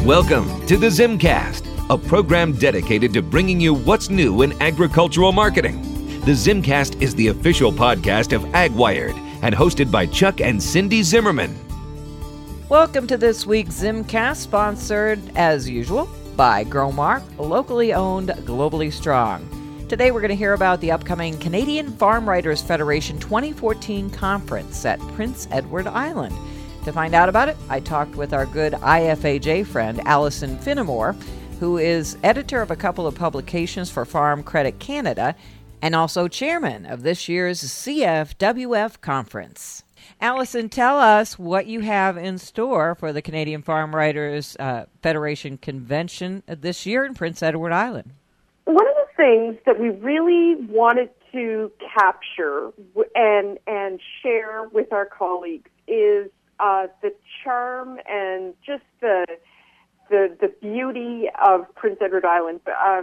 Welcome to the Zimcast, a program dedicated to bringing you what's new in agricultural marketing. The Zimcast is the official podcast of AgWired and hosted by Chuck and Cindy Zimmerman. Welcome to this week's Zimcast, sponsored, as usual, by Growmark, locally owned, globally strong. Today we're going to hear about the upcoming Canadian Farm Writers Federation 2014 conference at Prince Edward Island. To find out about it, I talked with our good IFAJ friend, Allison Finnemore, who is editor of a couple of publications for Farm Credit Canada and also chairman of this year's CFWF conference. Allison, tell us what you have in store for the Canadian Farm Writers Federation convention this year in Prince Edward Island. One of the things that we really wanted to capture and share with our colleagues is the charm and just the beauty of Prince Edward Island.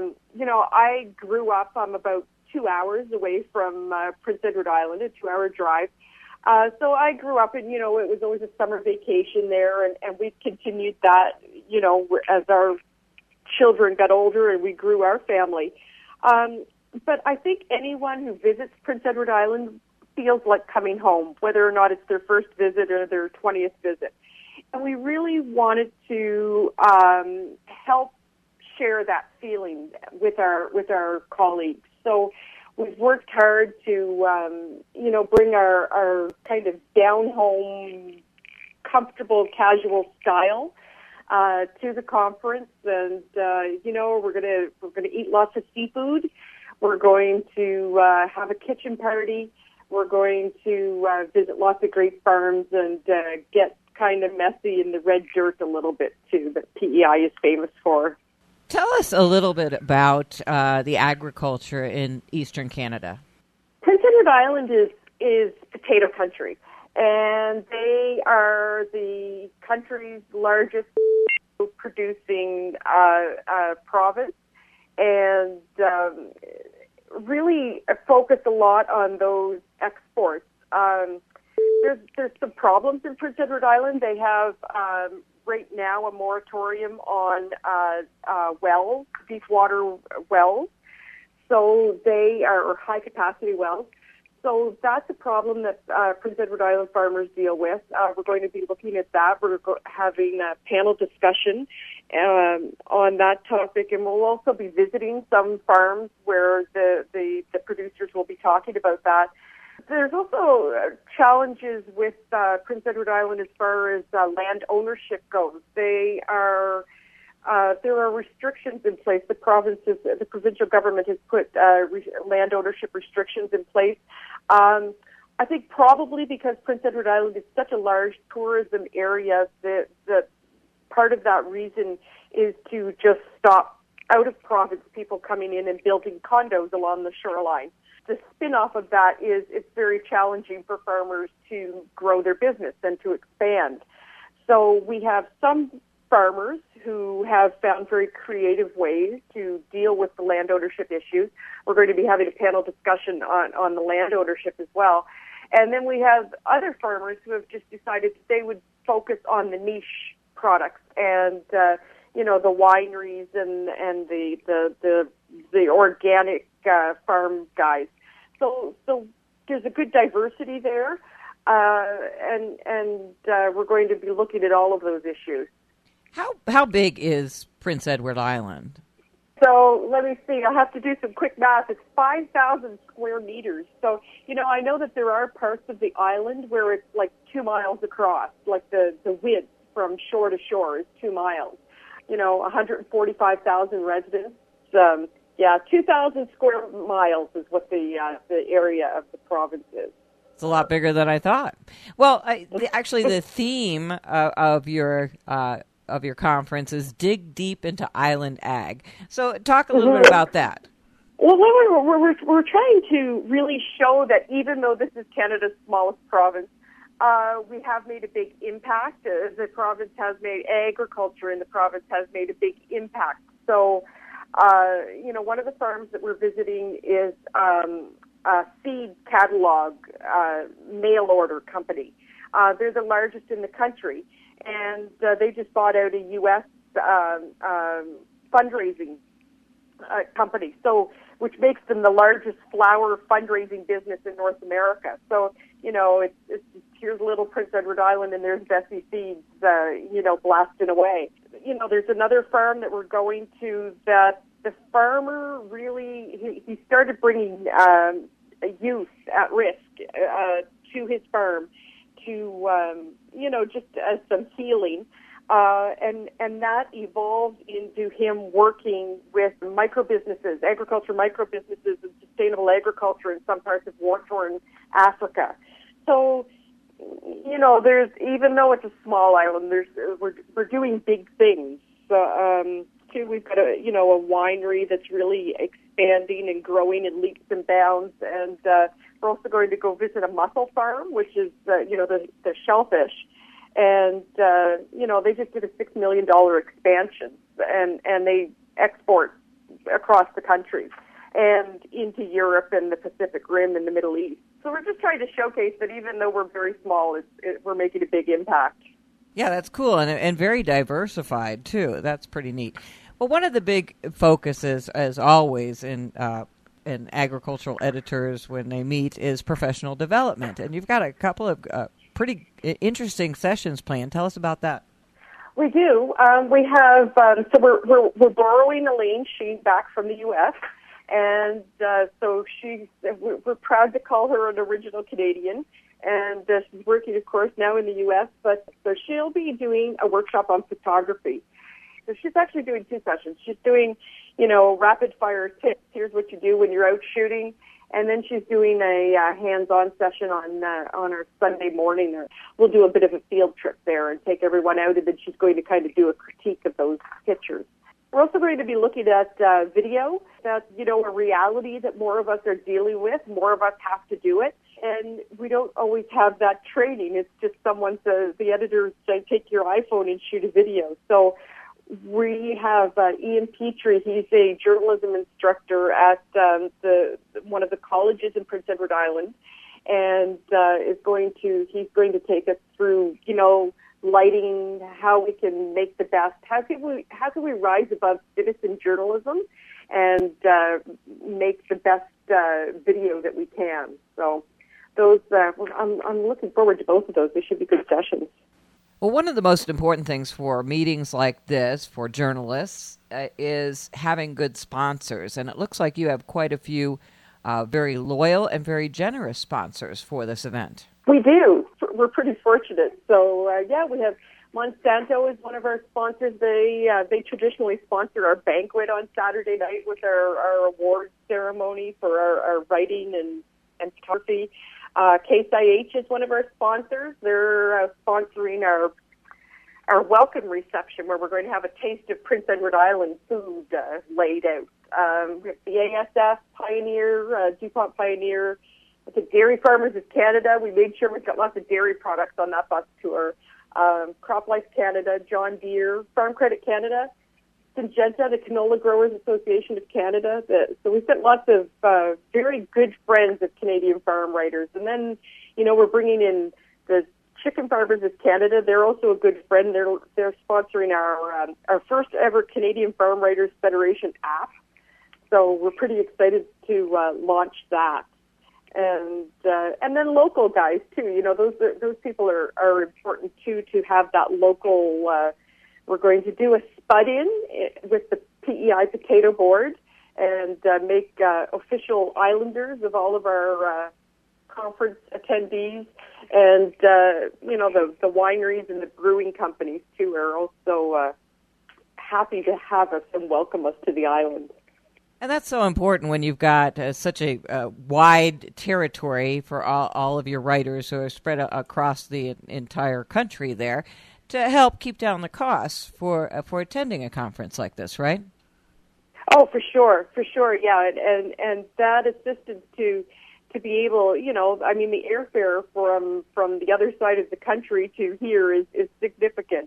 I grew up. I'm about 2 hours away from Prince Edward Island, a 2-hour drive. So I grew up and, it was always a summer vacation there, and we've continued that, as our children got older and we grew our family. But I think anyone who visits Prince Edward Island feels like coming home, whether or not it's their first visit or their 20th visit. And we really wanted to help share that feeling with our colleagues. So we've worked hard to, bring our kind of down-home, comfortable, casual style to the conference, and we're gonna eat lots of seafood. We're going to have a kitchen party. We're going to visit lots of great farms and get kind of messy in the red dirt a little bit too, that PEI is famous for. Tell us a little bit about the agriculture in Eastern Canada. Prince Edward Island is potato country, and they are the country's largest producing province, and really focus a lot on those exports. There's some problems in Prince Edward Island. They have right now a moratorium on wells, deep water wells. So they are high capacity wells. So that's a problem that Prince Edward Island farmers deal with. We're going to be looking at that. We're having a panel discussion on that topic, and we'll also be visiting some farms where the producers will be talking about that. There's also challenges with Prince Edward Island as far as land ownership goes. There are restrictions in place. The provincial government has put land ownership restrictions in place. I think probably because Prince Edward Island is such a large tourism area, that part of that reason is to just stop out-of-province people coming in and building condos along the shoreline. The spin-off of that is it's very challenging for farmers to grow their business and to expand. So we have some farmers who have found very creative ways to deal with the land ownership issues. We're going to be having a panel discussion on the land ownership as well. And then we have other farmers who have just decided that they would focus on the niche products and, the wineries and the organic farm guys. So there's a good diversity there, and we're going to be looking at all of those issues. How big is Prince Edward Island? So let me see. I'll have to do some quick math. It's 5,000 square meters. So, I know that there are parts of the island where it's like 2 miles across, like the width from shore to shore is 2 miles. 145,000 residents. 2,000 square miles is what the area of the province is. It's a lot bigger than I thought. Well, actually, the theme of your conference is Dig Deep into Island Ag. So talk a little bit about that. Well, we're trying to really show that even though this is Canada's smallest province, we have made a big impact. The province has made agriculture in the province has made a big impact. So, one of the farms that we're visiting is a seed catalog mail order company. They're the largest in the country, and they just bought out a U.S. fundraising company, so which makes them the largest flower fundraising business in North America. So, it's here's little Prince Edward Island and there's Bessie Seeds, blasting away. There's another farm that we're going to that the farmer really, he started bringing youth at risk to his farm to, just as some healing. And that evolved into him working with micro-businesses, agriculture micro-businesses and sustainable agriculture in some parts of war-torn Africa. So, there's, even though it's a small island, we're doing big things. Too, we've got a winery that's really expanding and growing in leaps and bounds, and we're also going to go visit a mussel farm, which is, the shellfish. And, they just did a $6 million expansion, and they export across the country and into Europe and the Pacific Rim and the Middle East. So we're just trying to showcase that even though we're very small, we're making a big impact. Yeah, that's cool, and very diversified, too. That's pretty neat. Well, one of the big focuses, as always, in agricultural editors when they meet is professional development. And you've got a couple of pretty interesting sessions planned. Tell us about that. We do. We have, so we're borrowing Elaine Sheen back from the U.S., and so we're proud to call her an original Canadian, and she's working, of course, now in the U.S., but so she'll be doing a workshop on photography. So she's actually doing two sessions. She's doing, rapid-fire tips. Here's what you do when you're out shooting. And then she's doing a hands-on session on our Sunday morning. We'll do a bit of a field trip there and take everyone out, and then she's going to kind of do a critique of those pictures. We're also going to be looking at video. That's, a reality that more of us are dealing with. More of us have to do it. And we don't always have that training. It's just someone says, the editors say, take your iPhone and shoot a video. So we have Ian Petrie. He's a journalism instructor at one of the colleges in Prince Edward Island, and he's going to take us through, lighting, how we can make the best, how can we rise above citizen journalism and make the best video that we can. So those, I'm looking forward to both of those. They should be good sessions. Well, one of the most important things for meetings like this for journalists is having good sponsors. And it looks like you have quite a few very loyal and very generous sponsors for this event. We do. We're pretty fortunate. So, we have Monsanto is one of our sponsors. They traditionally sponsor our banquet on Saturday night with our awards ceremony for our writing and photography. Case IH is one of our sponsors. They're sponsoring our welcome reception, where we're going to have a taste of Prince Edward Island food laid out. We have the ASF Pioneer, DuPont Pioneer, the Dairy Farmers of Canada. We made sure we've got lots of dairy products on that bus tour. CropLife Canada, John Deere, Farm Credit Canada, Syngenta, the Canola Growers Association of Canada. So we've got lots of very good friends of Canadian farm writers. And then, we're bringing in the Chicken Farmers of Canada. They're also a good friend. They're sponsoring our first ever Canadian Farm Writers Federation app. So we're pretty excited to launch that. And then local guys too. Those people are important too, to have that local. We're going to do a spud-in with the PEI Potato Board and make official islanders of all of our conference attendees. And, the wineries and the brewing companies, too, are also happy to have us and welcome us to the island. And that's so important when you've got such a wide territory for all of your writers who are spread across the entire country there, to help keep down the costs for attending a conference like this, right? Oh, for sure, yeah, and that assistance to be able, the airfare from the other side of the country to here is significant.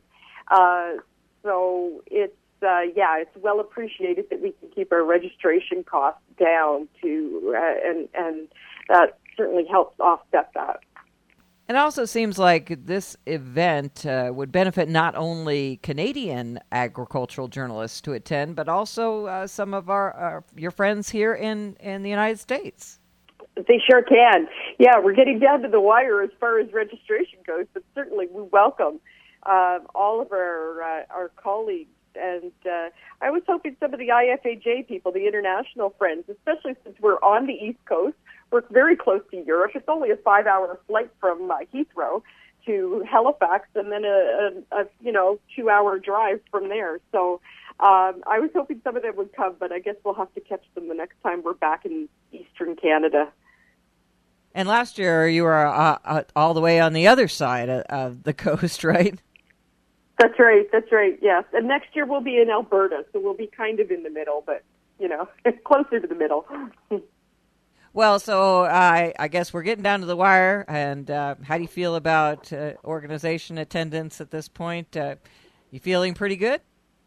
So it's well appreciated that we can keep our registration costs down and that certainly helps offset that. And it also seems like this event would benefit not only Canadian agricultural journalists to attend, but also some of your friends here in the United States. They sure can. Yeah, we're getting down to the wire as far as registration goes, but certainly we welcome all of our colleagues. And I was hoping some of the IFAJ people, the international friends, especially since we're on the East Coast, we're very close to Europe. It's only a 5-hour flight from Heathrow to Halifax, and then a 2-hour drive from there. So I was hoping some of them would come, but I guess we'll have to catch them the next time we're back in Eastern Canada. And last year you were all the way on the other side of the coast, right? That's right, yes. And next year we'll be in Alberta, so we'll be kind of in the middle, but, closer to the middle. Well, so I guess we're getting down to the wire, and how do you feel about organization attendance at this point? You feeling pretty good?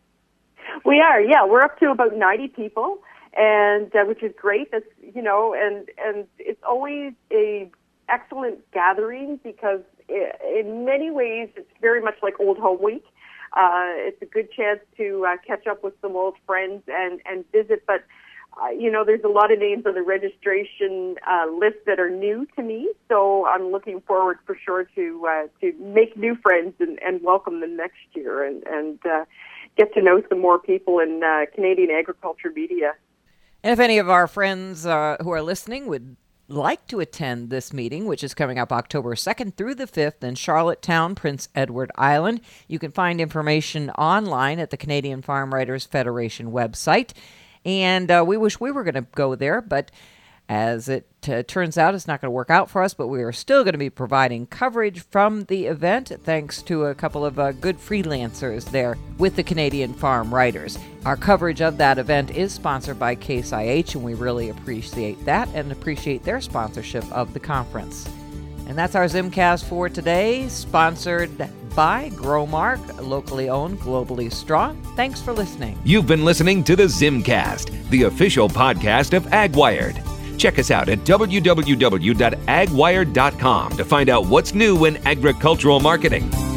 We are, yeah. We're up to about 90 people, and which is great. That's and it's always a excellent gathering because in many ways it's very much like Old Home Week. It's a good chance to catch up with some old friends and visit, but there's a lot of names on the registration list that are new to me, so I'm looking forward for sure to make new friends and welcome them next year and get to know some more people in Canadian agriculture media. And if any of our friends who are listening would like to attend this meeting, which is coming up October 2nd through the 5th in Charlottetown, Prince Edward Island, you can find information online at the Canadian Farm Writers Federation website. And we wish we were going to go there, but as it turns out, it's not going to work out for us, but we are still going to be providing coverage from the event thanks to a couple of good freelancers there with the Canadian Farm Writers. Our coverage of that event is sponsored by Case IH, and we really appreciate that and appreciate their sponsorship of the conference. And that's our Zimcast for today, sponsored by Growmark, locally owned, globally strong. Thanks for listening. You've been listening to the Zimcast, the official podcast of AgWired. Check us out at www.agwired.com to find out what's new in agricultural marketing.